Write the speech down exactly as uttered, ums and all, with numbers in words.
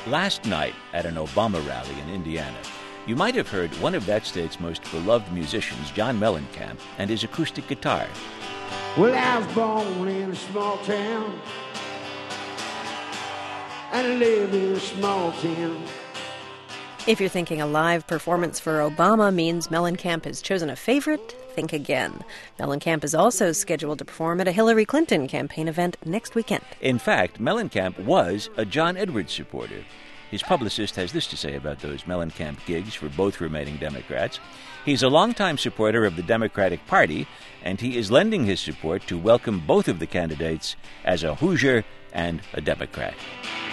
Last night at an Obama rally in Indiana, you might have heard one of that state's most beloved musicians, John Mellencamp, and his acoustic guitar. Well, I was born in a small town, and I live in a small town. If you're thinking a live performance for Obama means Mellencamp has chosen a favorite, think again. Mellencamp is also scheduled to perform at a Hillary Clinton campaign event next weekend. In fact, Mellencamp was a John Edwards supporter. His publicist has this to say about those Mellencamp gigs for both remaining Democrats. He's a longtime supporter of the Democratic Party, and he is lending his support to welcome both of the candidates as a Hoosier and a Democrat.